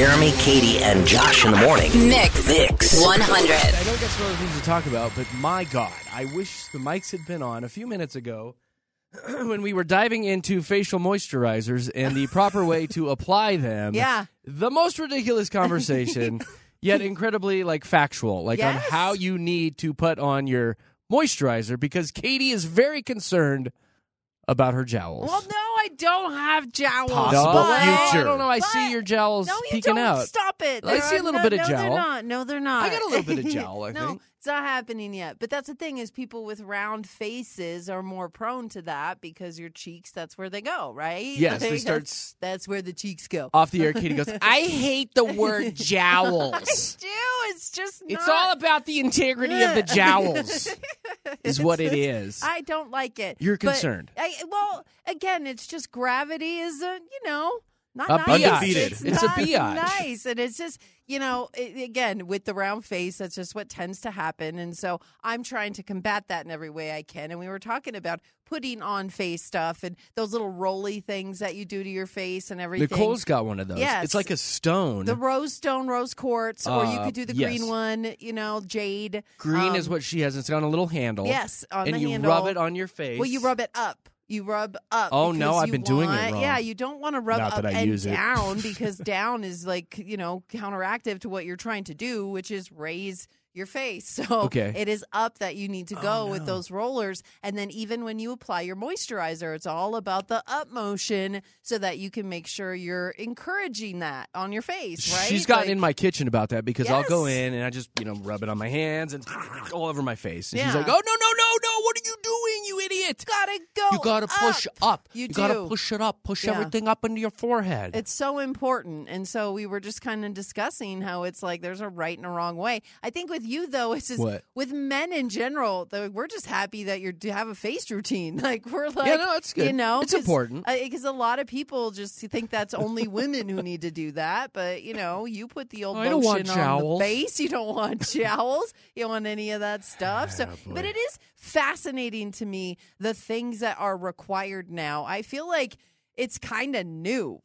Jeremy, Katie, and Josh in the morning. Mix 100. I know that's one of the things to talk about, but my God, I wish the mics had been on a few minutes ago when we were diving into facial moisturizers and the proper way to apply them. Yeah. The most ridiculous conversation, yet incredibly factual, on Yes. how you need to put on your moisturizer, because Katie is very concerned about her jowls. Well, no, I don't have jowls. No, but- I don't know. I see your jowls No, you peeking don't. out. Stop it. I see a little bit of No, jowl. they're not. No, they're not. I got a little bit of jowl, I No, think. it's not happening yet. But that's the thing is people with round faces are more prone to that because your cheeks, that's where they go, right? Yes, they start That's where the cheeks go. off the air. Katie goes, I hate the word jowls. Dude, it's just not. It's all about the integrity of the jowls, is what it is. I don't like it. You're But concerned. well, again, it's just gravity is, not A nice. biatch. It's a not biatch. nice. And it's just, again, with the round face, that's just what tends to happen. And so I'm trying to combat that in every way I can. And we were talking about putting on face stuff and those little roly things that you do to your face and everything. Nicole's got one of those. Yes. It's like a stone. The rose stone, rose quartz, or you could do the yes. green one, jade. Green is what she has. It's got a little handle. Yes, on and the you handle. rub it on your face. Well, you rub it up. You rub up. Oh, no, because I've been doing it wrong. Yeah, you don't want to rub Not up that I and use it. down because down is counteractive to what you're trying to do, which is raise your face. So Okay. it is up that you need to go with those rollers. And then even when you apply your moisturizer, it's all about the up motion so that you can make sure you're encouraging that on your face, right? She's gotten in my kitchen about that because I'll go Yes. in and I just, rub it on my hands and all over my face. And she's Yeah. like, oh, no, what are you doing, you idiot? Gotta go. You got to push up. You got to do. push it up. Push Yeah. everything up into your forehead. It's so important. And so we were just kind of discussing how it's like there's a right and a wrong way. I think with you, though, it's just What? with men in general, we're just happy that you have a face routine. Like, we're like, Yeah, no, it's good. It's 'cause- important. Because a lot of people just think that's only women who need to do that. But, you put the old I don't want lotion on the jowls. face. You don't want jowls. You don't want any of that stuff. So, boy. but it is fascinating to me, the things that are required now. I feel like it's kind of new.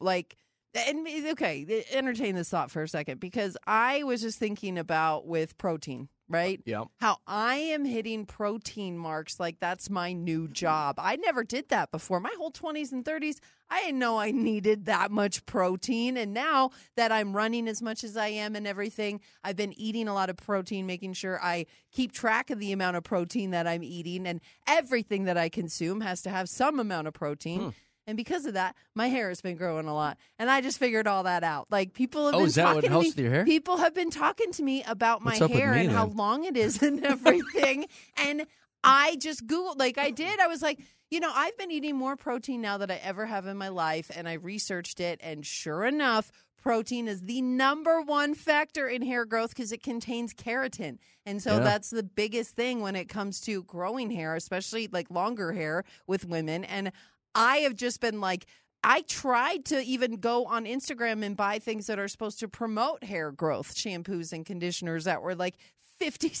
Entertain this thought for a second, because I was just thinking about with protein, right? Yeah. How I am hitting protein marks like that's my new job. I never did that before. My whole 20s and 30s, I didn't know I needed that much protein. And now that I'm running as much as I am and everything, I've been eating a lot of protein, making sure I keep track of the amount of protein that I'm eating. And everything that I consume has to have some amount of protein. And because of that, my hair has been growing a lot. And I just figured all that out. Like, people have been is that talking what to helps me. with your hair? People have been talking to me about my What's up with hair me, and how then? long it is and everything. And I just Googled, like I did. I was like, I've been eating more protein now than I ever have in my life. And I researched it. And sure enough, protein is the number one factor in hair growth because it contains keratin. And so that's the biggest thing when it comes to growing hair, especially like longer hair with women. And I have just been like, I tried to even go on Instagram and buy things that are supposed to promote hair growth, shampoos and conditioners that were like $50,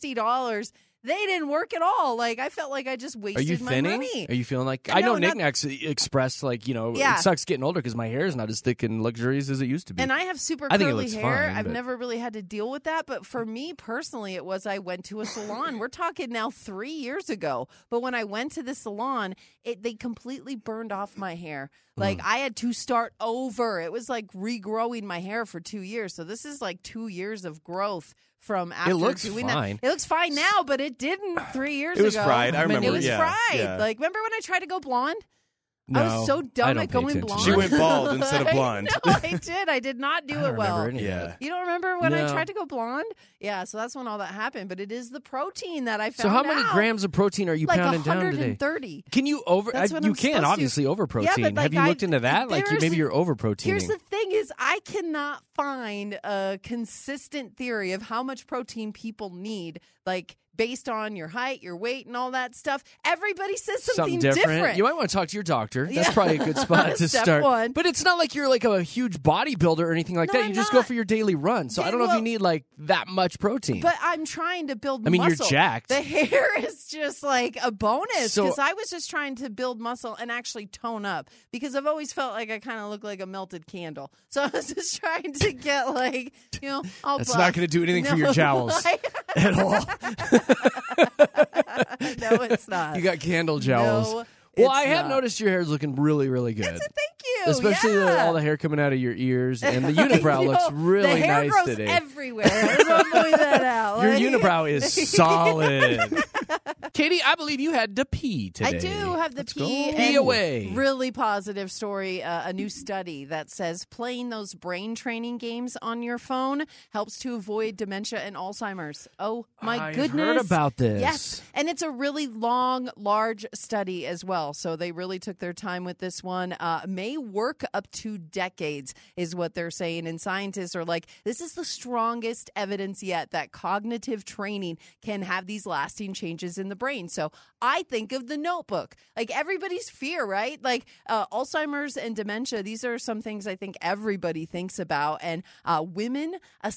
$60. They didn't work at all. Like, I felt like I just Are wasted you my thinning? money. Are you feeling like No, I know not- Knickknacks expressed Yeah. it sucks getting older because my hair is not as thick and luxurious as it used to be. And I have super I think it curly looks hair. fine, I've but- never really had to deal with that. But for me personally, it was I went to a salon. We're talking now 3 years ago. But when I went to the salon, they completely burned off my hair. Like, I had to start over. It was like regrowing my hair for 2 years. So this is like 2 years of growth from after looks doing fine. that. It looks fine now, but it didn't 3 years ago. It was fried. I remember, It was yeah, fried. yeah. Like, remember when I tried to go blonde? no, I was so I dumb don't at pay going attention. blonde. She went bald instead of blonde. No, I did. I did not do I don't it well. remember any of Yeah. that. You don't remember when I No. tried to go blonde? Yeah, so that's when all that happened. But it is the protein that I found So how many out. grams of protein are you Like pounding down today? 130. Can you That's what you I'm can supposed to. obviously over protein. Yeah, but, like, Have you looked into that? Like there's- maybe you're over proteining. Here's the thing is I cannot find a consistent theory of how much protein people need. Like, based on your height, your weight, and all that stuff. Everybody says something different. You might want to talk to your doctor. That's probably a good spot to Step start. one. But it's not like you're like a huge bodybuilder or anything like No, that. I'm You just not. go for your daily run. So I don't know if you need like that much protein. But I'm trying to build I mean, muscle. you're jacked. The hair is just like a bonus So- because I was just trying to build muscle and actually tone up because I've always felt like I kind of look like a melted candle. So I was just trying to get like, all That's buff. not going to do anything for your jowls at all. No, it's not. You got candle jowls. No, well, it's I have not. noticed your hair is looking really, really good. Thank you. Especially yeah. all the hair coming out of your ears, and the unibrow looks really the hair nice grows today. everywhere. I just want to point that out. Your Like- unibrow is solid. Katie, I believe you had to pee today. I do have the Let's go. pee. Pee and away. Really positive story. A new study that says playing those brain training games on your phone helps to avoid dementia and Alzheimer's. Oh my I've goodness! heard about this. Yes, and it's a really long, large study as well. So they really took their time with this one. May work up to decades, is what they're saying. And scientists are like, this is the strongest evidence yet that cognitive training can have these lasting changes in the brain. So I think of The Notebook, like everybody's fear, right? Like Alzheimer's and dementia. These are some things I think everybody thinks about, and women,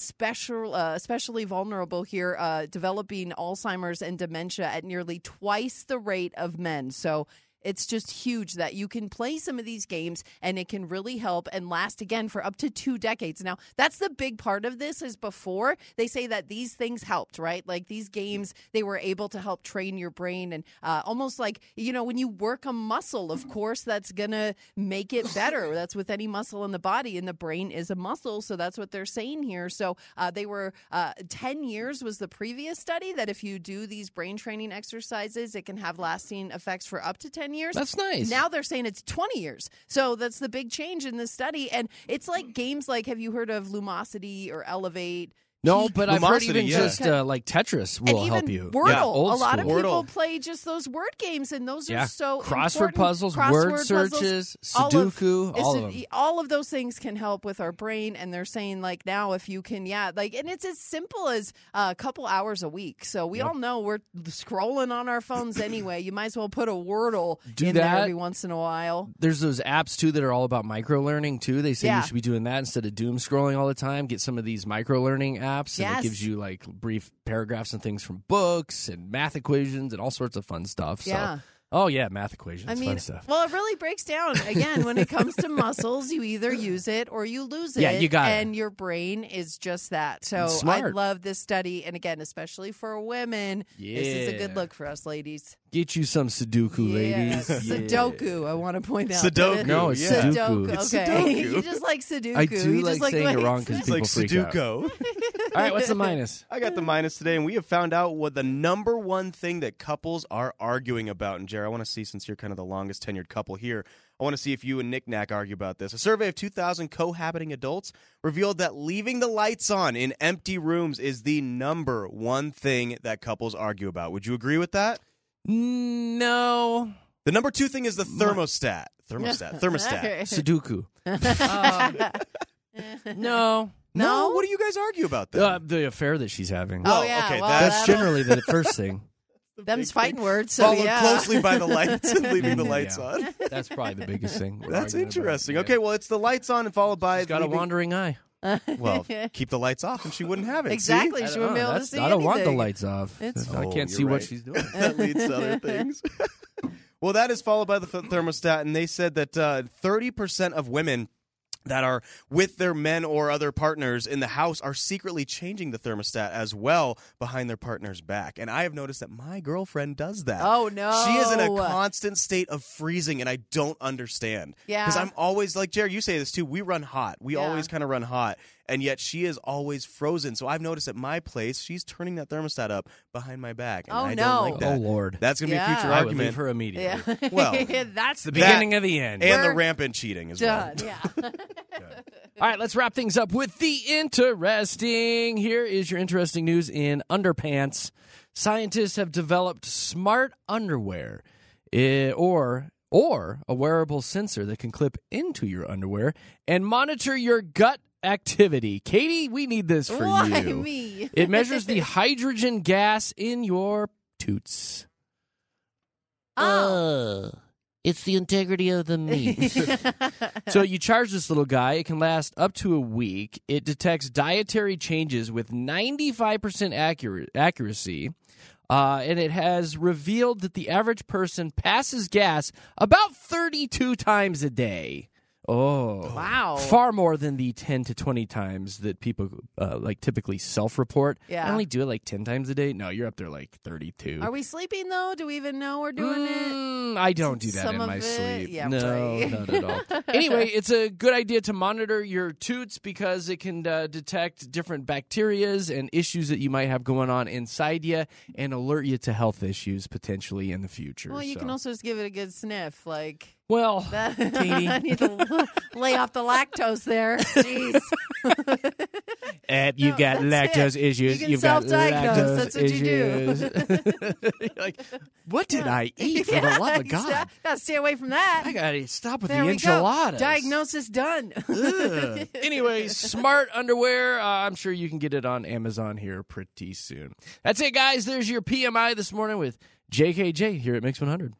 especially vulnerable here, developing Alzheimer's and dementia at nearly twice the rate of men. So it's just huge that you can play some of these games and it can really help and last again for up to 2 decades. Now, that's the big part of this is before they say that these things helped, right? Like these games, they were able to help train your brain and almost like, when you work a muscle, of course, that's going to make it better. That's with any muscle in the body, and the brain is a muscle. So that's what they're saying here. So they were 10 years was the previous study that if you do these brain training exercises, it can have lasting effects for up to 10 years. That's nice. Now they're saying it's 20 years. So that's the big change in this study. And it's like games like, have you heard of Lumosity or Elevate? No, but I've heard Lumosity, even yeah. just like Tetris And will even help you. Wordle. Yeah, old a lot of school. people Wordle. play just those word games, and those Yeah. are so Crossword important. puzzles, Crossword word puzzles, searches, all Sudoku, all of them. All of those things can help with our brain, and they're saying like now if you can, and it's as simple as a couple hours a week. So we all know we're scrolling on our phones anyway. You might as well put a Wordle Do in there that. every once in a while. There's those apps too that are all about micro learning too. They say Yeah. you should be doing that instead of doom scrolling all the time. Get some of these micro learning apps, and Yes. it gives you like brief paragraphs and things from books and math equations and all sorts of fun stuff. Yeah. So, oh yeah, math equations, I mean, fun stuff. well, it really breaks down. Again, when it comes to muscles, you either use it or you lose it. Yeah, you got it. And your brain is just that. So It's I smart. love this study. And again, especially for women, this is a Yeah. good look for us ladies. Get you some Sudoku, Yeah. ladies. Yeah. Sudoku, I want to point out. Sudoku, No, it's yeah. Sudoku. Sudoku. It's Okay. Sudoku. You just like Sudoku. I do You like just saying it the way wrong it's 'cause It's people like freak out. Sudoku. All right, what's the minus? I got the minus today, and we have found out what the number one thing that couples are arguing about. And Jerry, I want to see, since you're kind of the longest tenured couple here, I want to see if you and Nick Knack argue about this. A survey of 2,000 cohabiting adults revealed that leaving the lights on in empty rooms is the number one thing that couples argue about. Would you agree with that? No. The number two thing is the thermostat. Thermostat. Sudoku. No. No, what do you guys argue about then? The affair that she's having. Oh, Well, yeah. okay, well, that's That's that'll- generally the first thing. them's fighting words. So Followed yeah. closely by the lights and leaving the lights Yeah. on. That's probably the biggest thing. we're That's arguing about. interesting. Yeah. Okay, well, it's the lights on and followed by She's got a leaving- wandering eye. Well, keep the lights off and she wouldn't have it. see? Exactly. I She don't wouldn't be know. able to That's- see I don't want the anything. lights off. It's- I Oh, can't see you're what right. she's doing. That leads to other things. Well, that is followed by the thermostat, and they said that 30% of women that are with their men or other partners in the house are secretly changing the thermostat as well behind their partner's back. And I have noticed that my girlfriend does that. Oh, no. She is in a constant state of freezing, and I don't understand. Yeah. Because I'm always, like, Jared, you say this too, we run hot. We Yeah. always kind of run hot, and yet she is always frozen. So I've noticed at my place, she's turning that thermostat up behind my back, and Oh, I no. don't like that. Oh, Lord. That's going to be a Yeah. future I would argument. leave her immediately. Yeah. Well, that's The the beginning of the end. And the We're rampant cheating as done. well. Yeah. All right, let's wrap things up with the interesting. Here is your interesting news in underpants. Scientists have developed smart underwear, or a wearable sensor that can clip into your underwear and monitor your gut activity. Katie, we need this for Why you. me? It measures the hydrogen gas in your toots. It's the integrity of the meat. So you charge this little guy. It can last up to a week. It detects dietary changes with 95% accuracy. And it has revealed that the average person passes gas about 32 times a day. Oh, Wow. Far more than the 10 to 20 times that people typically self-report. Yeah. I only do it like 10 times a day. No, you're up there like 32. Are we sleeping though? Do we even know we're doing it? I don't do that Some in of my it? sleep. Yeah, no, right. not at all. Anyway, it's a good idea to monitor your toots because it can detect different bacterias and issues that you might have going on inside you and alert you to health issues potentially in the future. Well, you can also just give it a good sniff, like. Well, That, Katie. I need to lay off the lactose there. Jeez. You've got that's lactose it. issues. You can You've got self-diagnose. lactose That's what you do. issues. You're like, what did I eat for the love of God? Gotta stay away from that. I gotta stop with there the we enchiladas. go. Diagnosis done. Ugh. Anyway, smart underwear. I'm sure you can get it on Amazon here pretty soon. That's it, guys. There's your PMI this morning with JKJ here at Mix 100.